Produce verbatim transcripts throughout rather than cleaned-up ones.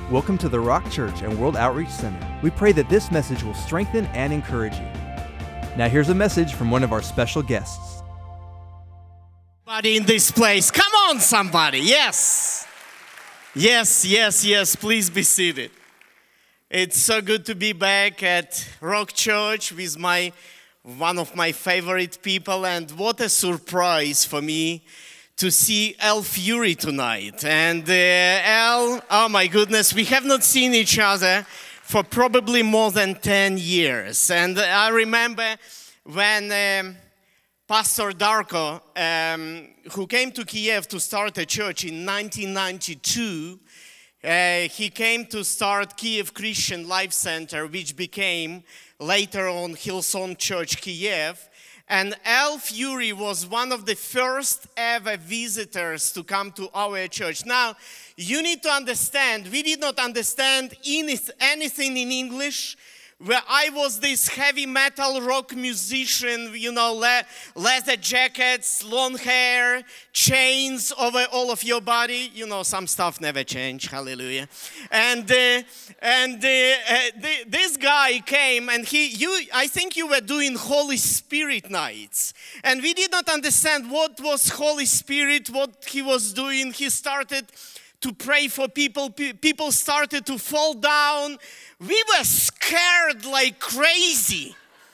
Welcome to the Rock Church and World Outreach Center. We pray that this message will strengthen and encourage you. Now here's a message from one of our special guests. Somebody in this place. Come on, somebody. Yes. Yes, yes, yes. Please be seated. It's so good to be back at Rock Church with my one of my favorite people, and what a surprise for me to see Al Fury tonight. And uh, Al, oh my goodness, we have not seen each other for probably more than ten years. And I remember when um, Pastor Darko, um, who came to Kiev to start a church in nineteen ninety-two, uh, he came to start Kiev Christian Life Center, which became later on Hillsong Church Kiev. And Al Fury was one of the first ever visitors to come to our church. Now, you need to understand, we did not understand anything in English. Where I was this heavy metal rock musician, you know, le- leather jackets, long hair, chains over all of your body. You know, some stuff never changed, hallelujah. And uh, and uh, uh, the, this guy came, and he, you, I think you were doing Holy Spirit nights. And we did not understand what was Holy Spirit, what he was doing. He started to pray for people. People started to fall down. We were scared like crazy.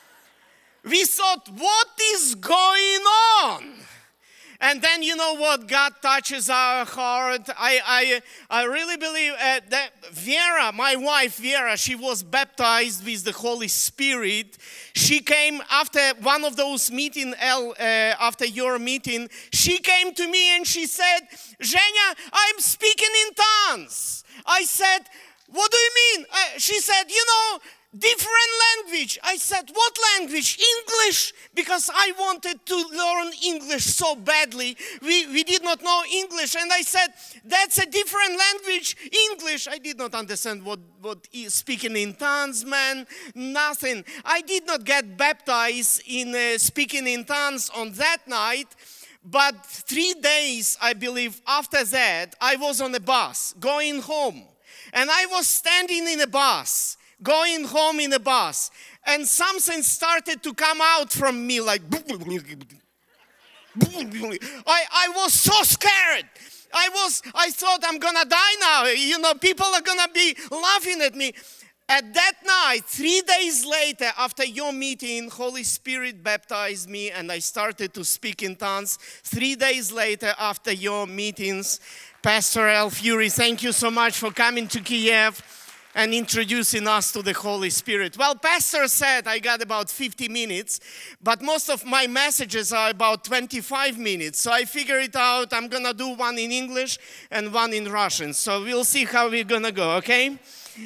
We thought, what is going on? And then you know what? God touches our heart. I I, I really believe uh, that Vera, my wife Vera, she was baptized with the Holy Spirit. She came after one of those meetings, uh, after your meeting, she came to me and she said, Zhenya, I'm speaking in tongues. I said, what do you mean? Uh, she said, you know, different language. I said, what language? English, because I wanted to learn English so badly. We, we did not know English. And I said, that's a different language, English. I did not understand what, what is speaking in tongues, man, nothing. I did not get baptized in uh, speaking in tongues on that night. But three days, I believe, after that, I was on a bus going home. And I was standing in a bus, going home in a bus, and something started to come out from me like, I, I was so scared. I was, I thought I'm gonna die now. You know, people are gonna be laughing at me. At that night, three days later, after your meeting, Holy Spirit baptized me and I started to speak in tongues. Three days later, after your meetings, Pastor Al Fury, thank you so much for coming to Kiev and introducing us to the Holy Spirit. Well, Pastor said I got about fifty minutes, but most of my messages are about twenty-five minutes. So I figured it out. I'm going to do one in English and one in Russian. So we'll see how we're going to go, okay?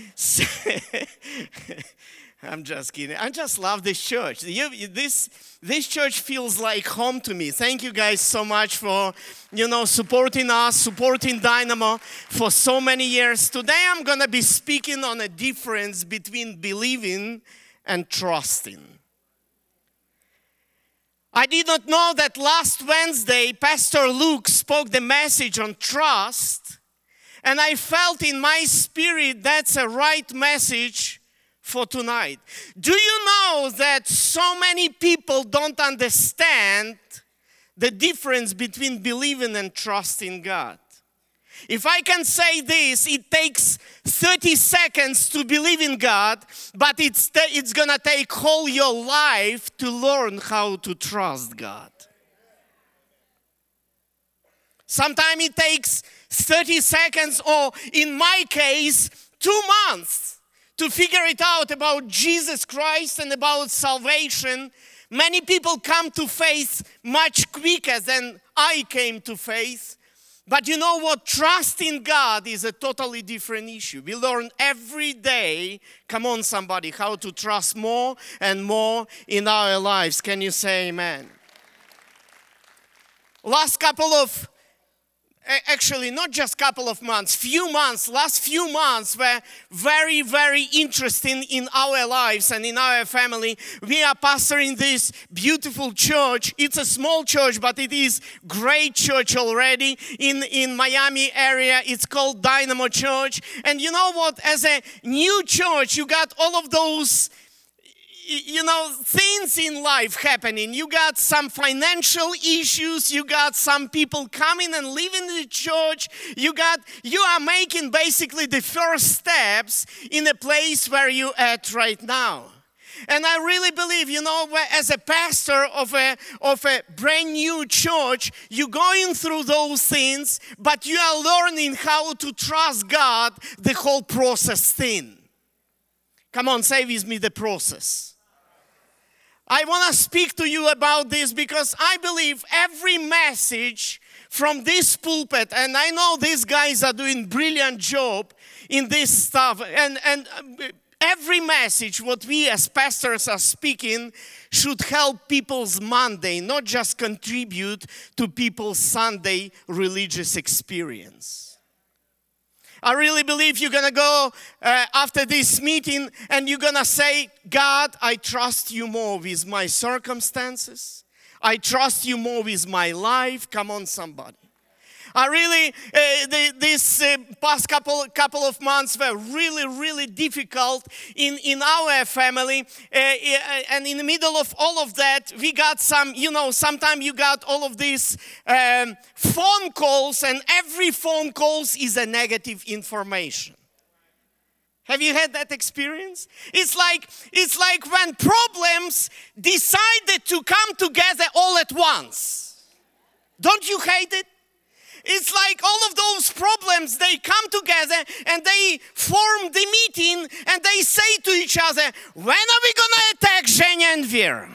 I'm just kidding. I just love this church. You, this this church feels like home to me. Thank you guys so much for, you know, supporting us, supporting Dynamo for so many years. Today I'm going to be speaking on a difference between believing and trusting. I did not know that last Wednesday Pastor Luke spoke the message on trust, and I felt in my spirit that's a right message for tonight. Do you know that so many people don't understand the difference between believing and trusting God? If I can say this, it takes thirty seconds to believe in God, but it's, it's gonna take whole your life to learn how to trust God. Sometimes it takes thirty seconds, or in my case, two months. To figure it out about Jesus Christ and about salvation. Many people come to faith much quicker than I came to faith. But you know what? Trusting God is a totally different issue. We learn every day, come on somebody, how to trust more and more in our lives. Can you say amen? Last couple of actually not just couple of months, few months, last few months were very, very interesting in our lives and in our family. We are pastoring this beautiful church. It's a small church, but it is great church already in, in Miami area. It's called Dynamo Church. And you know what? As a new church, you got all of those you know, things in life happening. You got some financial issues. You got some people coming and leaving the church. You got, you are making basically the first steps in a place where you at right now. And I really believe, you know, as a pastor of a, of a brand new church, you're going through those things, but you are learning how to trust God the whole process thing. Come on, say with me the process. I want to speak to you about this because I believe every message from this pulpit, and I know these guys are doing brilliant job in this stuff, and, and every message what we as pastors are speaking should help people's Monday, not just contribute to people's Sunday religious experience. I really believe you're going to go uh, after this meeting and you're going to say, God, I trust you more with my circumstances. I trust you more with my life. Come on, somebody. I really, uh, the, this uh, past couple couple of months were really, really difficult in, in our family. Uh, and in the middle of all of that, we got some, you know, sometimes you got all of these um, phone calls, and every phone call is a negative information. Have you had that experience? It's like, it's like when problems decided to come together all at once. Don't you hate it? It's like all of those problems, they come together and they form the meeting and they say to each other, when are we going to attack Zhenya and Vera?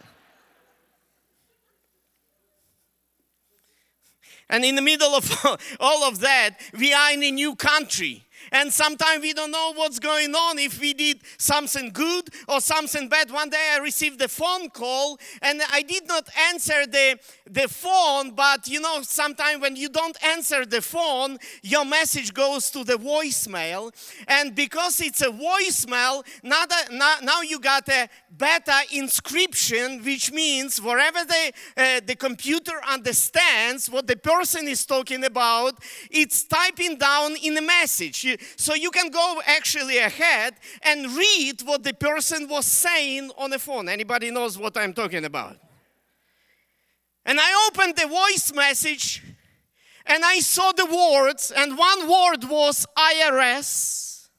And in the middle of all of that, we are in a new country. And sometimes we don't know what's going on, if we did something good or something bad. One day I received a phone call and I did not answer the, the phone, but you know, sometimes when you don't answer the phone, your message goes to the voicemail. And because it's a voicemail, now, that, now, now you got a beta inscription, which means wherever the, uh, the computer understands what the person is talking about, it's typing down in a message. You, So you can go actually ahead and read what the person was saying on the phone. Anybody knows what I'm talking about? And I opened the voice message and I saw the words, and one word was I R S.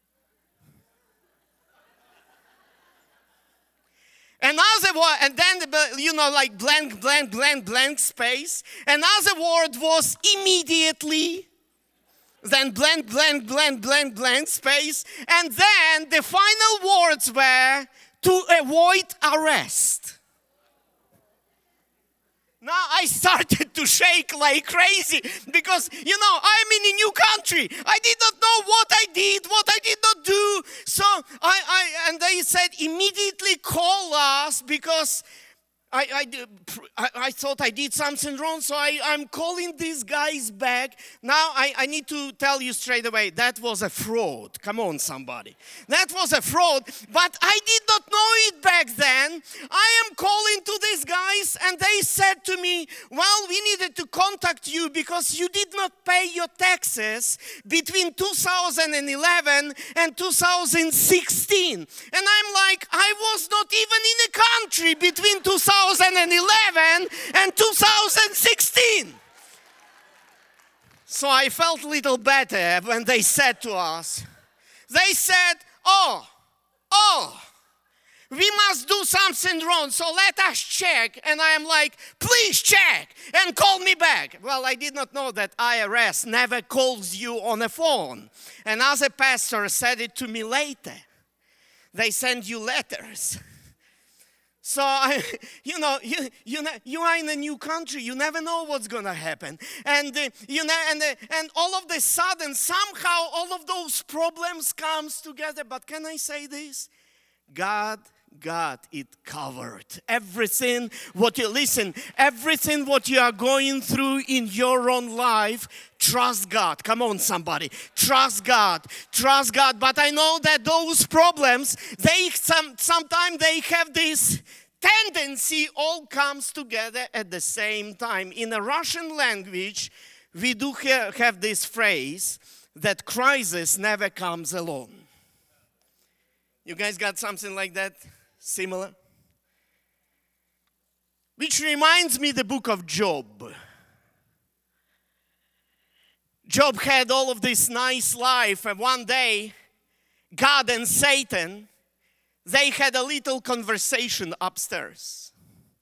Another word, and then, you know, like blank, blank, blank, blank space. Another word was immediately. Then blank, blank, blank, blank, blank space. And then the final words were to avoid arrest. Now I started to shake like crazy because, you know, I'm in a new country. I did not know what I did, what I did not do. So I, I and they said, immediately call us because I, I, I thought I did something wrong, so I, I'm calling these guys back. Now, I, I need to tell you straight away, that was a fraud. Come on, somebody. That was a fraud, but I did not know it back then. I am calling to these guys, and they said to me, well, we needed to contact you because you did not pay your taxes between two thousand eleven and two thousand sixteen. And I'm like, I was not even in a country between two thousand eleven and two thousand sixteen. So I felt a little better when they said to us, they said, oh, oh, we must do something wrong, so let us check. And I am like, please check and call me back. Well, I did not know that I R S never calls you on a phone. Another pastor said it to me later. They send you letters. So, I, you know, you, you, you are in a new country. You never know what's going to happen. And, uh, you know, and, uh, and all of a sudden, somehow, all of those problems comes together. But can I say this? God got it covered. Everything what you listen, everything what you are going through in your own life, trust God. Come on, somebody. Trust God. Trust God. But I know that those problems, they some sometimes they have this tendency all comes together at the same time. In the Russian language, we do ha- have this phrase that crisis never comes alone. You guys got something like that? Similar? Which reminds me the book of Job. Job had all of this nice life, and one day, God and Satan, they had a little conversation upstairs.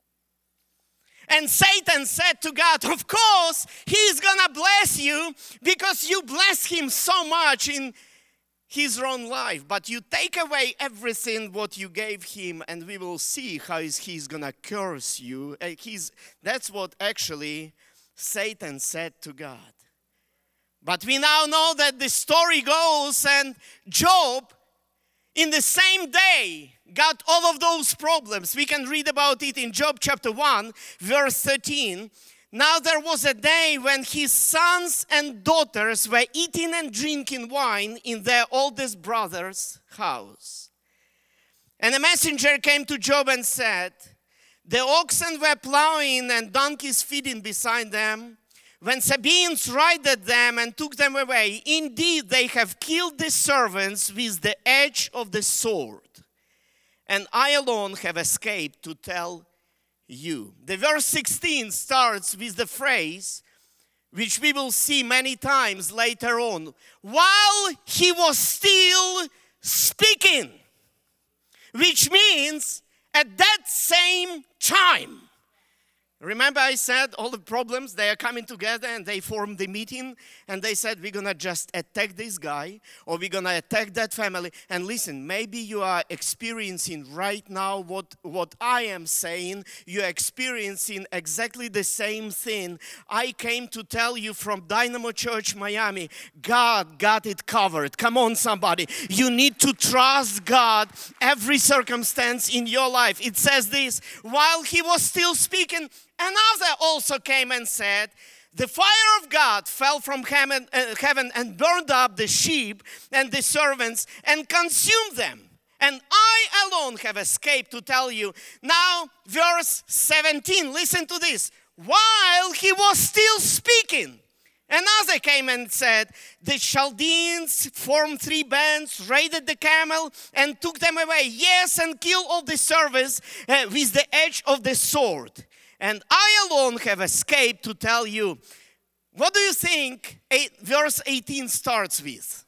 And Satan said to God, of course, he's gonna bless you because you bless him so much in his own life, but you take away everything what you gave him, and we will see how is he's gonna curse you. Uh, he's, that's what actually Satan said to God. But we now know that the story goes, and Job, in the same day, got all of those problems. We can read about it in Job chapter one, verse thirteen. Now there was a day when his sons and daughters were eating and drinking wine in their oldest brother's house. And a messenger came to Job and said, the oxen were plowing and donkeys feeding beside them, when Sabaeans raided them and took them away. Indeed, they have killed the servants with the edge of the sword, and I alone have escaped to tell you. The verse sixteen starts with the phrase, which we will see many times later on, while he was still speaking, which means at that same time. Remember I said all the problems, they are coming together and they formed the meeting and they said we're going to just attack this guy or we're going to attack that family. And listen, maybe you are experiencing right now what, what I am saying. You're experiencing exactly the same thing. I came to tell you from Dynamo Church Miami, God got it covered. Come on, somebody. You need to trust God every circumstance in your life. It says this, while he was still speaking, another also came and said, the fire of God fell from heaven, uh, heaven and burned up the sheep and the servants and consumed them. And I alone have escaped to tell you. Now, verse seventeen, listen to this. While he was still speaking, another came and said, the Chaldeans formed three bands, raided the camel, and took them away. Yes, and killed all the servants uh, with the edge of the sword. And I alone have escaped to tell you. What do you think eight, verse eighteen starts with?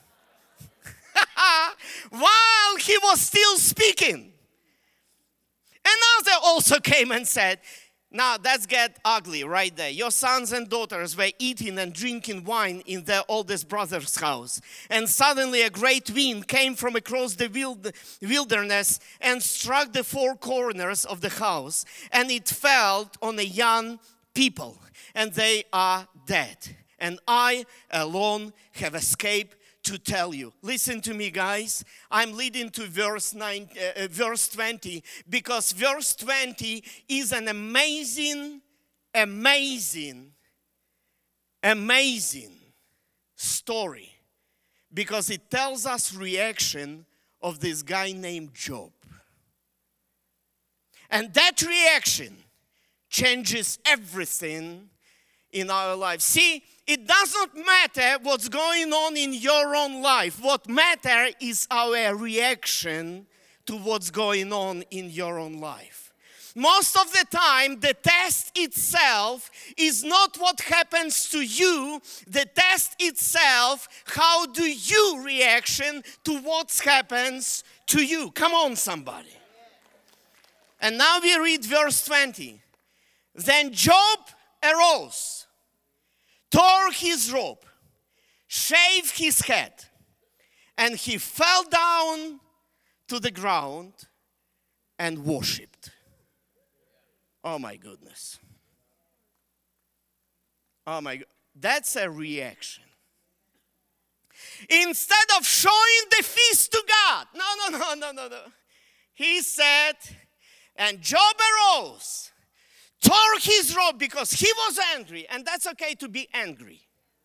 While he was still speaking, another also came and said, now that's get ugly right there. Your sons and daughters were eating and drinking wine in their oldest brother's house. And suddenly a great wind came from across the wilderness and struck the four corners of the house. And it fell on the young people, and they are dead. And I alone have escaped to tell you. Listen to me, guys. I'm leading to verse nine, uh, verse twenty, because verse twenty is an amazing, amazing, amazing story, because it tells us reaction of this guy named Job. And that reaction changes everything in our life. See, it doesn't matter what's going on in your own life. What matters is our reaction to what's going on in your own life. Most of the time, the test itself is not what happens to you. The test itself, how do you reaction to what happens to you? Come on, somebody. And now we read verse twenty. Then Job arose, tore his robe, shaved his head, and he fell down to the ground and worshipped. Oh my goodness. Oh my God. That's a reaction. Instead of showing the feast to God. No, no, no, no, no, no. He said, and Job arose, tore his robe because he was angry. And that's okay to be angry.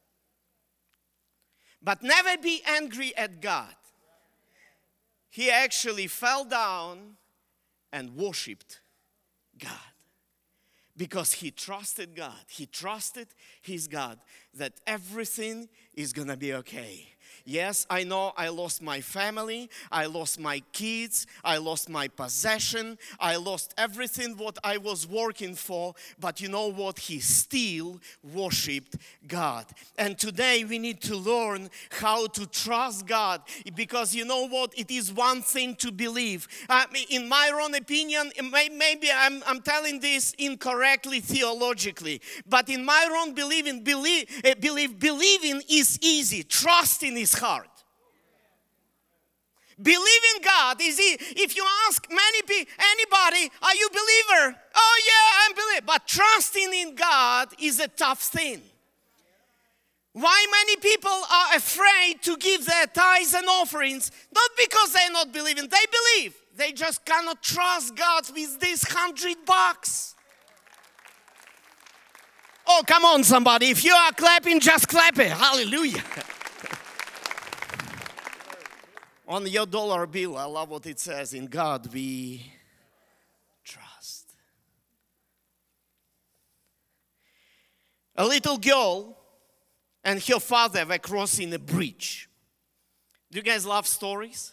But never be angry at God. He actually fell down and worshiped God. Because he trusted God. He trusted his God that everything is going to be okay. Yes, I know I lost my family, I lost my kids, I lost my possession, I lost everything what I was working for, but you know what? He still worshipped God. And today we need to learn how to trust God, because you know what? It is one thing to believe. Uh, in my own opinion, maybe I'm, I'm telling this incorrectly theologically, but in my own believing, believe, uh, believe, believing is easy, trusting is hard. Believing God is easy. If you ask many people, anybody, are you a believer? Oh yeah, I'm a believer. But trusting in God is a tough thing. Why many people are afraid to give their tithes and offerings? Not because they're not believing. They believe. They just cannot trust God with this hundred bucks. Oh, come on, somebody. If you are clapping, just clap it. Hallelujah. On your dollar bill, I love what it says, in God we trust. A little girl and her father were crossing a bridge. Do you guys love stories?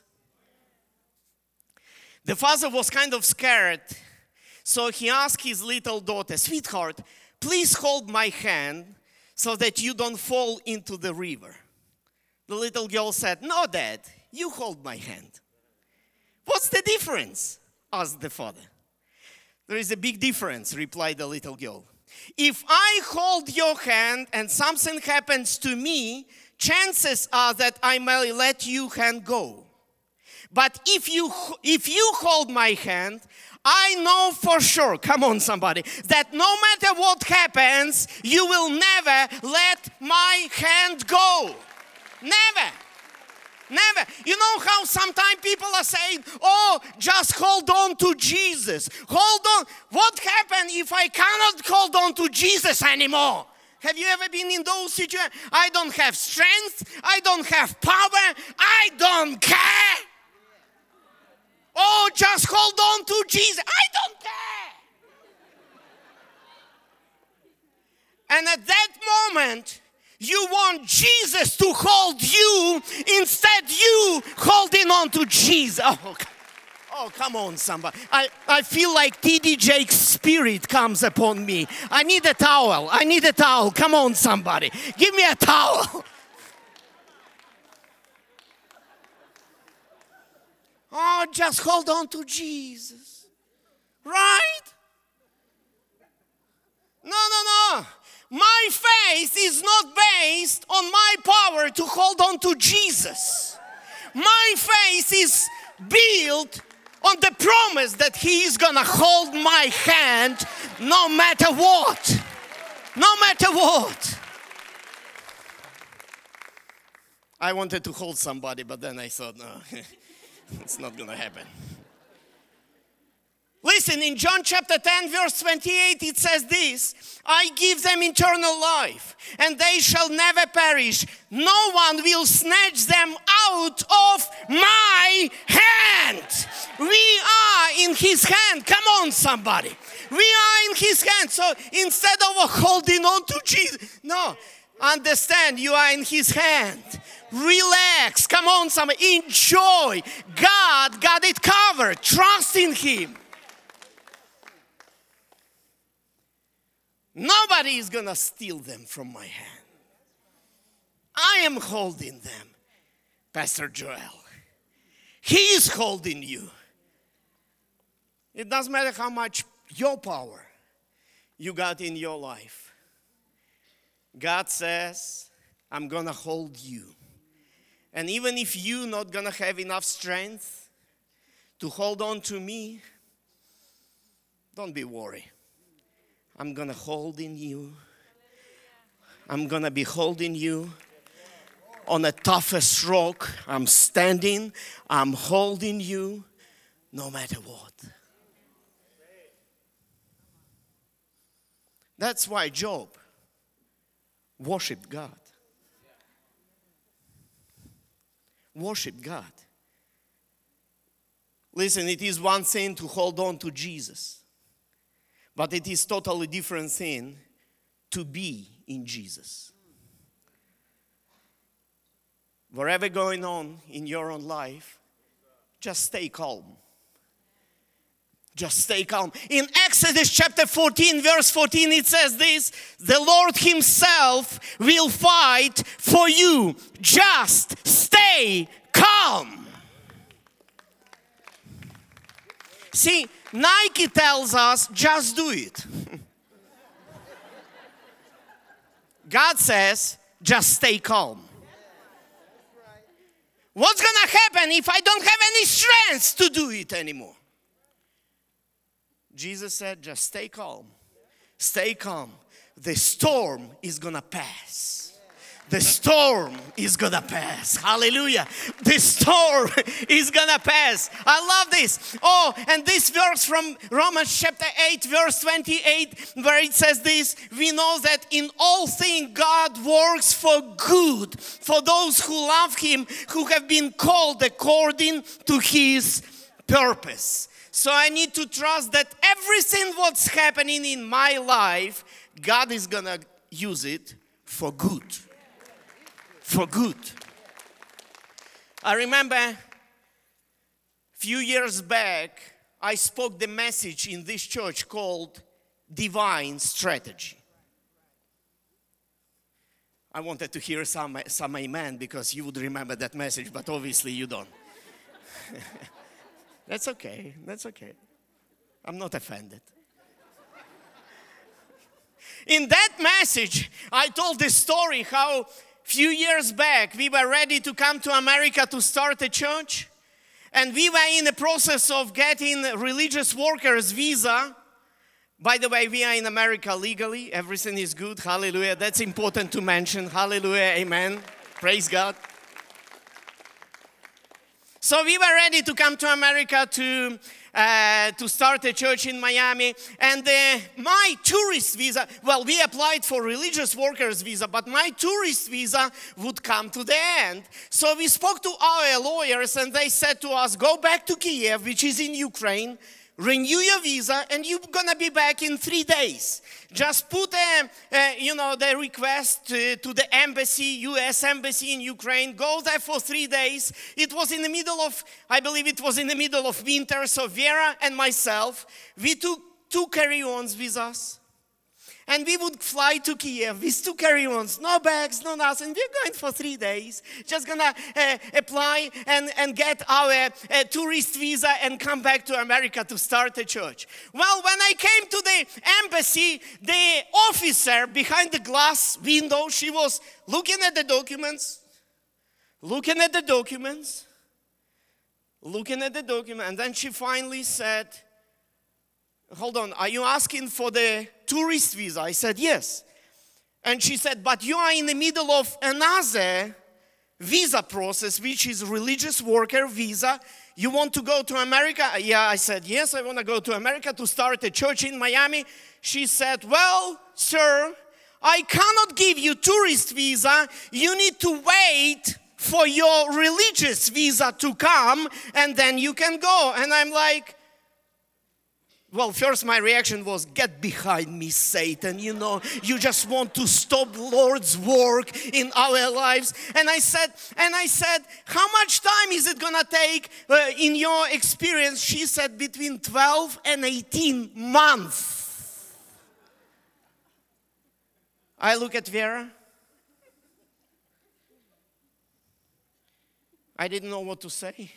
The father was kind of scared, so he asked his little daughter, sweetheart, please hold my hand so that you don't fall into the river. The little girl said, no, Dad. You hold my hand. What's the difference? Asked the father. There is a big difference, replied the little girl. If I hold your hand and something happens to me, chances are that I may let your hand go. But if you if you hold my hand, I know for sure, come on somebody, that no matter what happens, you will never let my hand go. Never. Never. You know how sometimes people are saying, oh, just hold on to Jesus. Hold on. What happens if I cannot hold on to Jesus anymore? Have you ever been in those situations? I don't have strength. I don't have power. I don't care. Oh, just hold on to Jesus. I don't care. And at that moment, you want Jesus to hold you instead you holding on to Jesus. Oh, oh come on, somebody. I, I feel like T D Jake's spirit comes upon me. I need a towel. I need a towel. Come on, somebody. Give me a towel. Oh, just hold on to Jesus. Right? No, no, no. My faith is not based on my power to hold on to Jesus. My faith is built on the promise that He is going to hold my hand no matter what. No matter what. I wanted to hold somebody, but then I thought, no, it's not going to happen. Listen, in John chapter ten, verse twenty-eight, it says this, I give them eternal life, and they shall never perish. No one will snatch them out of my hand. We are in His hand. Come on, somebody. We are in His hand. So instead of holding on to Jesus, no, understand you are in His hand. Relax. Come on, somebody. Enjoy. God got it covered. Trust in Him. Nobody is going to steal them from my hand. I am holding them, Pastor Joel. He is holding you. It doesn't matter how much your power you got in your life. God says, I'm going to hold you. And even if you're not going to have enough strength to hold on to me, don't be worried. I'm going to hold in you. I'm going to be holding you on the toughest rock. I'm standing. I'm holding you. no matter what. That's why Job worshiped God. Worshiped God. Listen, it is one thing to hold on to Jesus, but it is totally different thing to be in Jesus. Whatever going on in your own life, just stay calm. Just stay calm. In Exodus chapter fourteen, verse fourteen, it says this: the Lord himself will fight for you. Just stay calm. See, Nike tells us, just do it. God says, just stay calm. What's going to happen if I don't have any strength to do it anymore? Jesus said, just stay calm. Stay calm. The storm is going to pass. The storm is going to pass. Hallelujah. The storm is going to pass. I love this. Oh, and this verse from Romans chapter eight, verse twenty-eight, where it says this: we know that in all things God works for good for those who love him, who have been called according to his purpose. So I need to trust that everything what's happening in my life, God is going to use it for good. For good. I remember a few years back, I spoke the message in this church called Divine Strategy. I wanted to hear some, some amen because you would remember that message, but obviously you don't. That's okay. That's okay. I'm not offended. In that message, I told the story how few years back, we were ready to come to America to start a church. And we were in the process of getting religious workers visa. By the way, we are in America legally. Everything is good. Hallelujah. That's important to mention. Hallelujah. Amen. Praise God. So we were ready to come to America to uh, to start a church in Miami. And uh, my tourist visa, well, we applied for religious workers visa, but my tourist visa would come to the end. So we spoke to our lawyers and they said to us, go back to Kiev, which is in Ukraine, renew your visa, and you're going to be back in three days. Just put, a, uh, you know, the request to, to the embassy, U S embassy in Ukraine. Go there for three days. It was in the middle of, I believe it was in the middle of winter. So Vera and myself, we took two carry-ons with us. And we would fly to Kiev with two carry-ons, no bags, no nothing. We're going for three days. Just gonna uh, apply and, and get our uh, tourist visa and come back to America to start a church. Well, when I came to the embassy, the officer behind the glass window, she was looking at the documents, looking at the documents, looking at the document, and then she finally said, hold on, are you asking for the tourist visa? I said, yes. And she said, but you are in the middle of another visa process, which is religious worker visa. You want to go to America? Yeah, I said, yes, I want to go to America to start a church in Miami. She said, well, sir, I cannot give you tourist visa. You need to wait for your religious visa to come, and then you can go. And I'm like, well, first my reaction was, get behind me, Satan. You know, you just want to stop the Lord's work in our lives. And I said, and I said, how much time is it going to take uh, in your experience? She said, between twelve and eighteen months. I look at Vera. I didn't know what to say.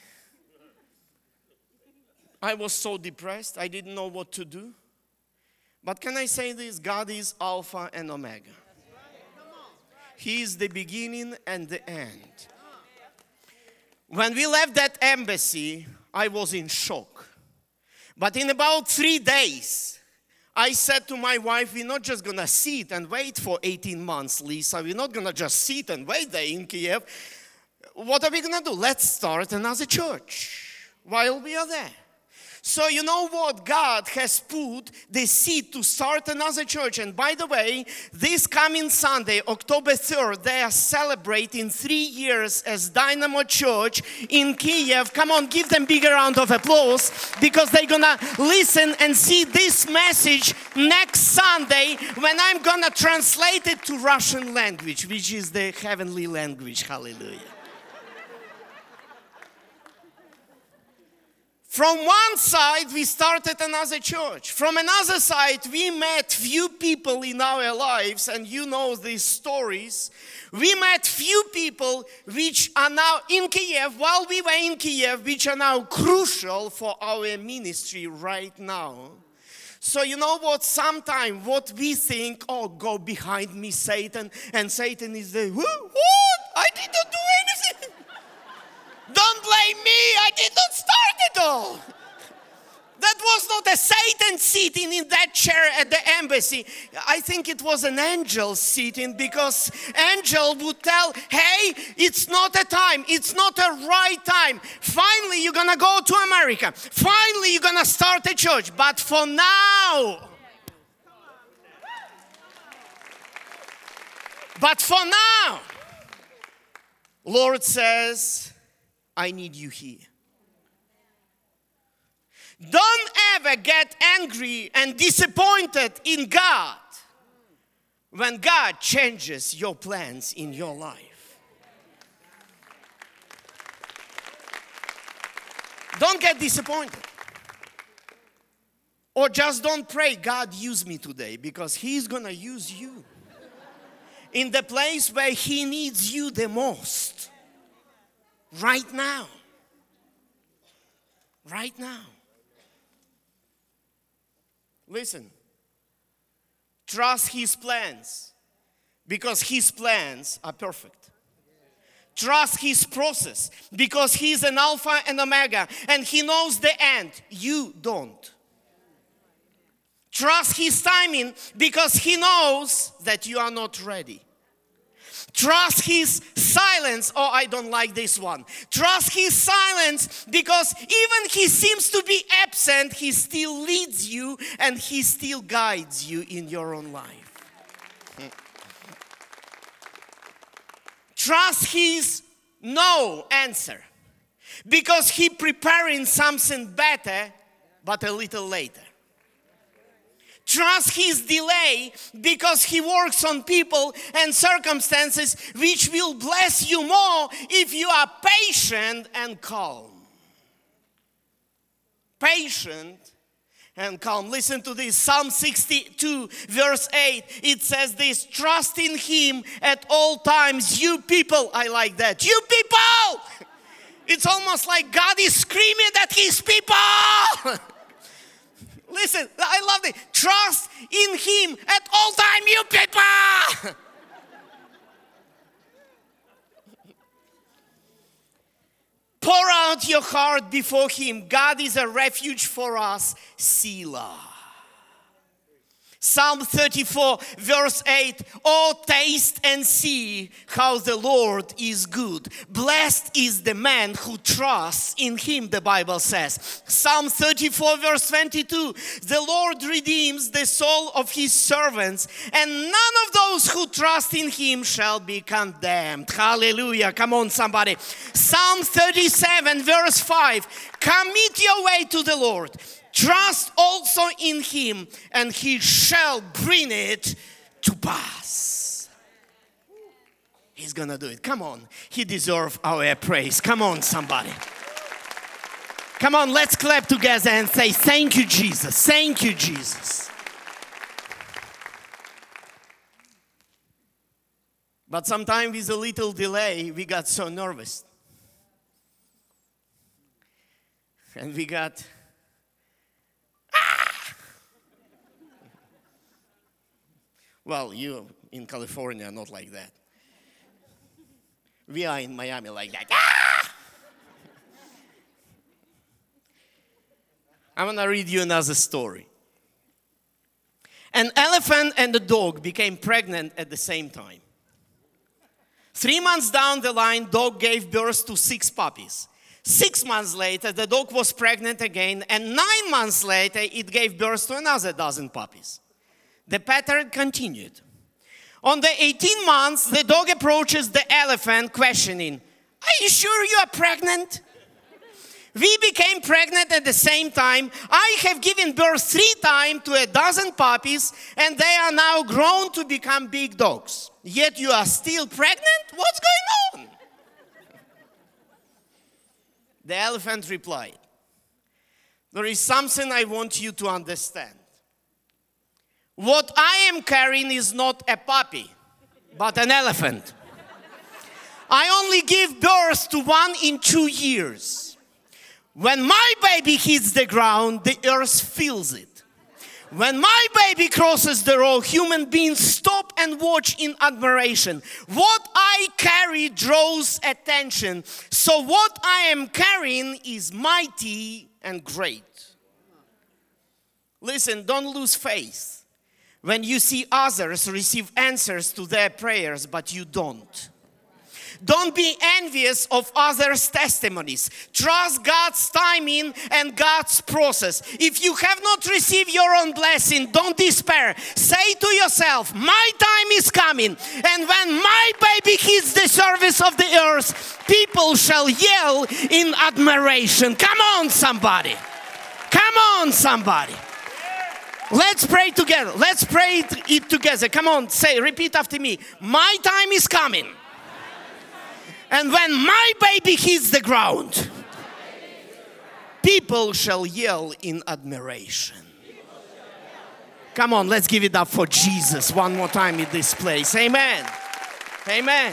I was so depressed, I didn't know what to do. But can I say this? God is Alpha and Omega. He is the beginning and the end. When we left that embassy, I was in shock. But in about three days, I said to my wife, we're not just going to sit and wait for eighteen months, Lisa. We're not going to just sit and wait there in Kiev. What are we going to do? Let's start another church while we are there. So you know what? God has put the seed to start another church. And by the way, this coming Sunday, October third, they are celebrating three years as Dynamo Church in Kiev. Come on, give them bigger round of applause, because they're gonna listen and see this message next Sunday when I'm gonna translate it to Russian language, which is the heavenly language. Hallelujah. From one side, we started another church. From another side, we met few people in our lives, and you know these stories. We met few people which are now in Kiev, while we were in Kiev, which are now crucial for our ministry right now. So you know what? Sometimes what we think, oh, go behind me, Satan, and Satan is there. What? I didn't do anything. Don't blame me, I did not start it all. That was not a Satan sitting in that chair at the embassy. I think it was an angel sitting, because angel would tell, hey, it's not a time, it's not a right time. Finally, you're gonna go to America. Finally, you're gonna start a church. But for now, but for now, Lord says, I need you here. Don't ever get angry and disappointed in God when God changes your plans in your life. Don't get disappointed. Or just don't pray, God, use me today, because He's going to use you in the place where He needs you the most. Right now. Right now. Listen. Trust His plans, because His plans are perfect. Trust His process, because He's an Alpha and Omega, and He knows the end. You don't. Trust His timing, because He knows that you are not ready. Trust His silence. Oh, I don't like this one. Trust His silence, because even He seems to be absent, He still leads you and He still guides you in your own life. Trust His no answer, because He preparing something better, but a little later. Trust His delay, because He works on people and circumstances which will bless you more if you are patient and calm. Patient and calm. Listen to this. Psalm sixty-two verse eight. It says this: trust in Him at all times, you people. I like that. You people! It's almost like God is screaming at His people. Listen, I love it. Trust in Him at all time, you people. Pour out your heart before Him. God is a refuge for us. Selah. Psalm thirty-four verse eight. Oh, taste and see how the Lord is good. Blessed is the man who trusts in Him, the Bible says. Psalm thirty-four verse twenty-two. The Lord redeems the soul of His servants, and none of those who trust in Him shall be condemned. Hallelujah. Come on, somebody. Psalm thirty-seven verse five. Commit your way to the Lord. Trust also in Him, and He shall bring it to pass. He's gonna do it. Come on. He deserves our praise. Come on, somebody. Come on, let's clap together and say, thank you, Jesus. Thank you, Jesus. But sometimes with a little delay, we got so nervous. And we got... Well, you in California are not like that. We are in Miami like that. Ah! I'm going to read you another story. An elephant and a dog became pregnant at the same time. Three months down the line, dog gave birth to six puppies. Six months later, the dog was pregnant again, and nine months later, it gave birth to another dozen puppies. The pattern continued. On the eighteen months, the dog approaches the elephant questioning, "Are you sure you are pregnant?" We became pregnant at the same time. I have given birth three times to a dozen puppies, and they are now grown to become big dogs. Yet you are still pregnant? What's going on? The elephant replied, "There is something I want you to understand. What I am carrying is not a puppy, but an elephant. I only give birth to one in two years. When my baby hits the ground, the earth feels it. When my baby crosses the road, human beings stop and watch in admiration. What I carry draws attention. So what I am carrying is mighty and great." Listen, don't lose faith when you see others receive answers to their prayers, but you don't. Don't be envious of others' testimonies. Trust God's timing and God's process. If you have not received your own blessing, don't despair. Say to yourself, "My time is coming, and when my baby hits the surface of the earth, people shall yell in admiration." Come on, somebody. Come on, somebody. Let's pray together. Let's pray it together. Come on, say, repeat after me. My time is coming. And when my baby hits the ground, people shall yell in admiration. Come on, let's give it up for Jesus one more time in this place. Amen. Amen.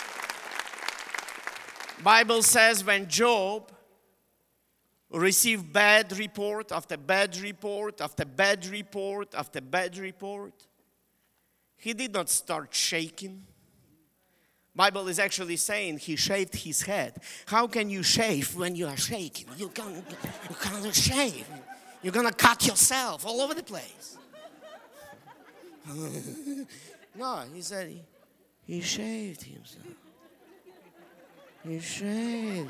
Bible says when Job received bad report after bad report after bad report after bad report, he did not start shaking. Bible is actually saying he shaved his head. How can you shave when you are shaking? You can't, you can't shave. You're going to cut yourself all over the place. No, he said he, he shaved himself. He shaved.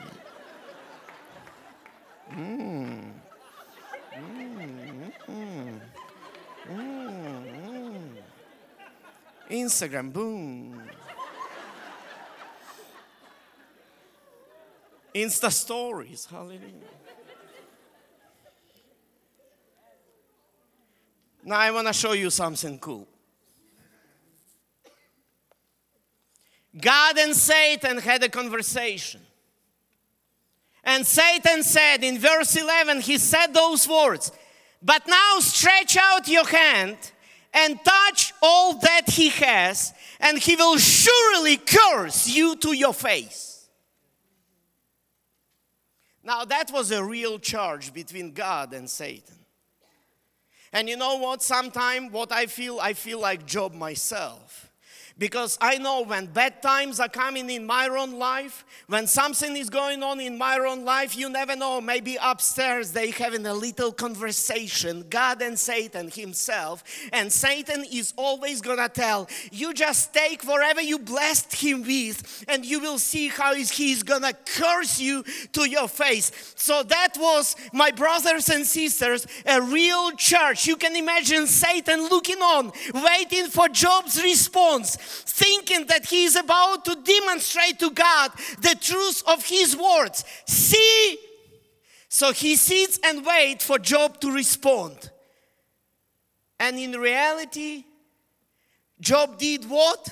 Mm. Mm. Mm. Mm. Instagram, boom. Insta stories, hallelujah. Now I want to show you something cool. God and Satan had a conversation. And Satan said in verse eleven, he said those words, "But now stretch out your hand and touch all that he has, and he will surely curse you to your face." Now that was a real charge between God and Satan. And you know what? Sometimes what I feel, I feel like Job myself. Because I know when bad times are coming in my own life, when something is going on in my own life, you never know, maybe upstairs they having a little conversation, God and Satan himself, and Satan is always gonna tell, you just take whatever you blessed him with, and you will see how he's gonna curse you to your face. So that was, my brothers and sisters, a real church. You can imagine Satan looking on, waiting for Job's response, thinking that he is about to demonstrate to God the truth of his words. See? So he sits and waits for Job to respond. And in reality, Job did what?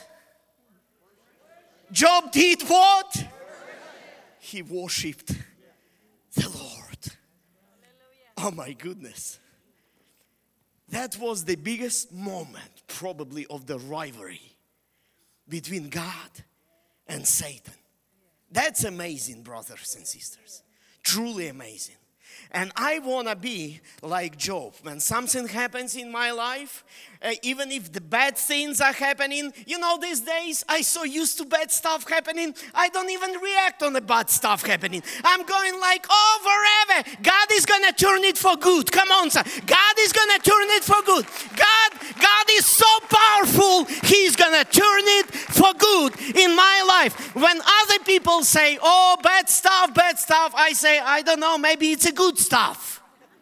Job did what? He worshipped the Lord. Oh my goodness. That was the biggest moment probably of the rivalry between God and Satan. That's amazing, brothers and sisters. Truly amazing. And I want to be like Job. When something happens in my life, uh, even if the bad things are happening, you know, these days I so used to bad stuff happening, I don't even react on the bad stuff happening. I'm going like, oh, forever. God is going to turn it for good. Come on, son. God is going to turn it for good. God, God is so powerful. He's going to turn it for good in my life. When other people say, oh, bad stuff, bad stuff, I say, I don't know, maybe it's a good stuff.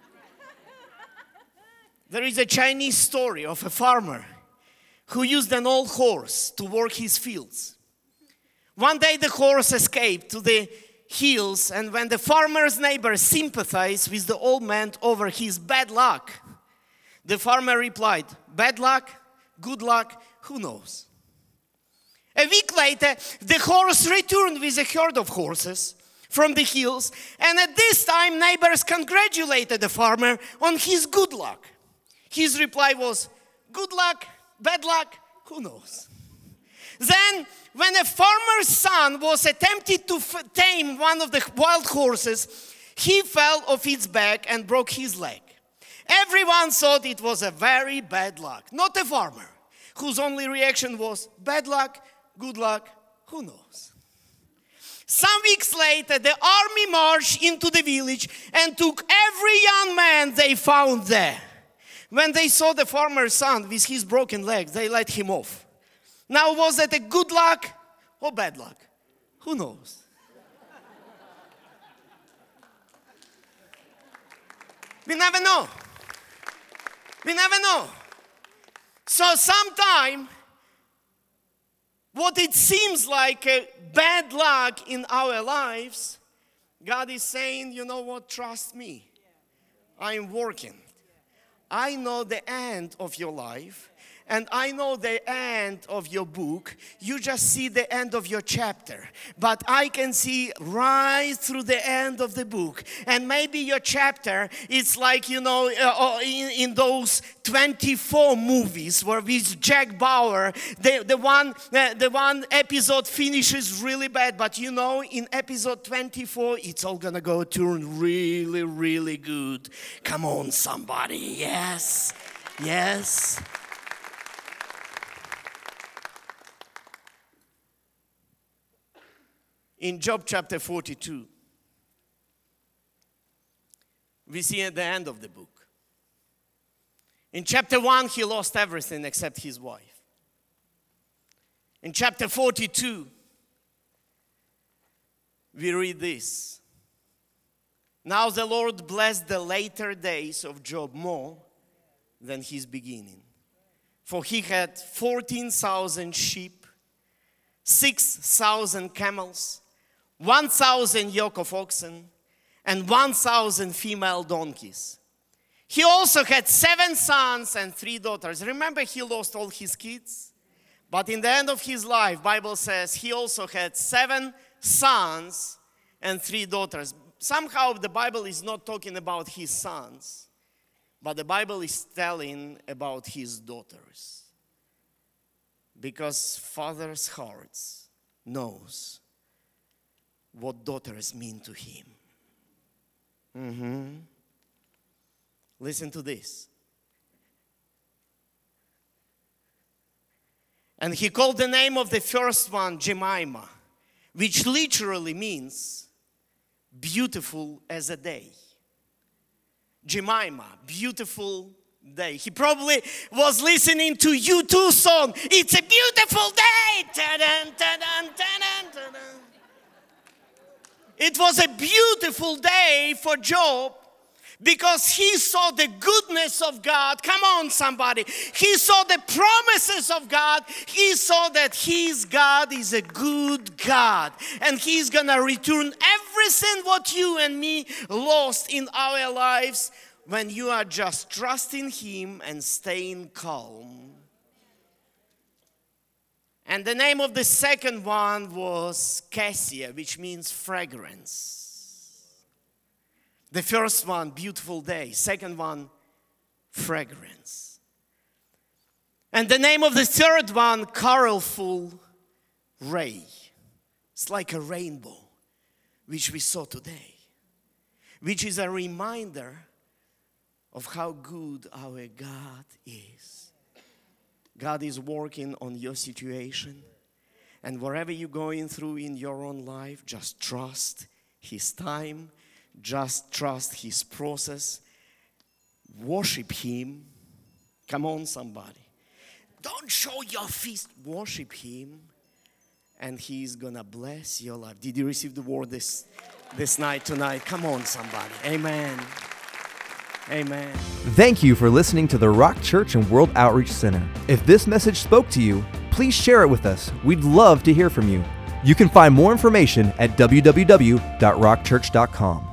There is a Chinese story of a farmer who used an old horse to work his fields. One day the horse escaped to the hills, and when the farmer's neighbors sympathized with the old man over his bad luck, the farmer replied, bad luck, good luck, who knows? A week later, the horse returned with a herd of horses from the hills, and at this time neighbors congratulated the farmer on his good luck. His reply was, good luck, bad luck, who knows? Then, when a farmer's son was attempting to f- tame one of the wild horses, he fell off its back and broke his leg. Everyone thought it was a very bad luck, not the farmer, whose only reaction was, bad luck, good luck, who knows? Some weeks later, the army marched into the village and took every young man they found there. When they saw the farmer's son with his broken leg, they let him off. Now, was that a good luck or bad luck? Who knows? We never know. We never know. So sometime, what it seems like a bad luck in our lives, God is saying, you know what, trust me. I'm working. I know the end of your life, and I know the end of your book. You just see the end of your chapter, but I can see right through the end of the book. And maybe your chapter is like, you know, uh, in, in those twenty-four movies where with Jack Bauer, the, the, one, uh, the one episode finishes really bad, but you know, in episode twenty-four, it's all gonna go turn really, really good. Come on, somebody. Yes, yes. In Job chapter forty-two, we see at the end of the book. In chapter one, he lost everything except his wife. In chapter forty-two, we read this. Now the Lord blessed the later days of Job more than his beginning. For he had fourteen thousand sheep, six thousand camels, one thousand yoke of oxen, and one thousand female donkeys. He also had seven sons and three daughters. Remember, he lost all his kids? But in the end of his life, Bible says he also had seven sons and three daughters. Somehow the Bible is not talking about his sons, but the Bible is telling about his daughters. Because father's hearts knows what daughters mean to him. Mm-hmm. Listen to this. And he called the name of the first one Jemimah, which literally means beautiful as a day. Jemimah, beautiful day. He probably was listening to U two song. It's a beautiful day. Ta-dun, ta-dun, ta-dun, ta-dun. It was a beautiful day for Job because he saw the goodness of God. Come on, somebody. He saw the promises of God. He saw that his God is a good God. And he's going to return everything what you and me lost in our lives when you are just trusting him and staying calm. And the name of the second one was Cassia, which means fragrance. The first one, beautiful day. Second one, fragrance. And the name of the third one, colorful ray. It's like a rainbow, which we saw today. which is a reminder of how good our God is. God is working on your situation. And wherever you're going through in your own life, just trust His time. Just trust His process. Worship Him. Come on, somebody. Don't show your fist. Worship Him. And He's going to bless your life. Did you receive the word this, this night, tonight? Come on, somebody. Amen. Amen. Thank you for listening to the Rock Church and World Outreach Center. If this message spoke to you, please share it with us. We'd love to hear from you. You can find more information at w w w dot rock church dot com.